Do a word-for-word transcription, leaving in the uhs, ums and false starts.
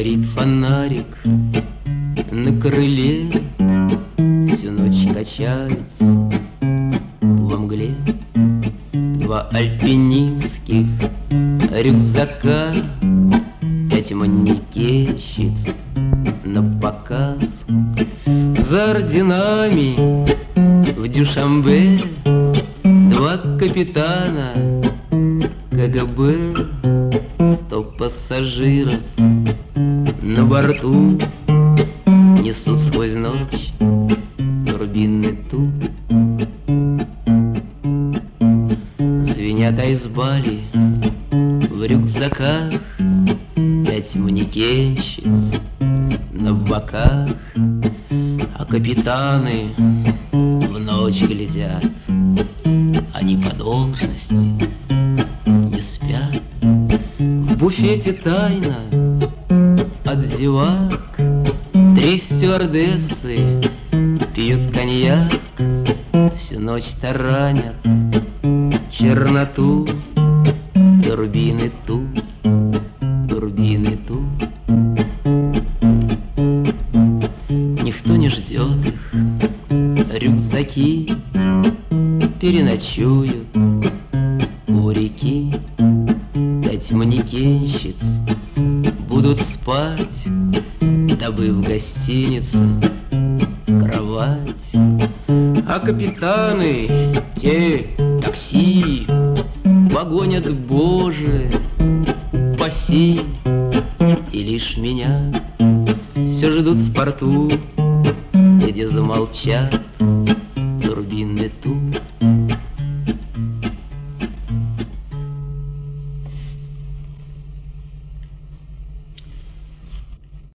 Горит фонарик на крыле, всю ночь качается во мгле. Два альпинистских рюкзака, пять манекенщиц на показ. За орденами в Дюшанбе два капитана КГБ. Сто пассажиров на борту несут сквозь ночь турбинный тур. Звенят айсбали в рюкзаках, пять манекенщиц на боках. А капитаны в ночь глядят, они по должности не спят. В буфете тайна от зевак три стюардессы пьют коньяк, всю ночь таранят черноту. Турбины ту, турбины ту. Никто не ждет их, рюкзаки переночуют у реки. Пять манекенщиц будут спать, добыв в гостинице кровать. А капитаны, те такси, погонят, Боже, упаси. И лишь меня все ждут в порту, где замолчат турбины ту.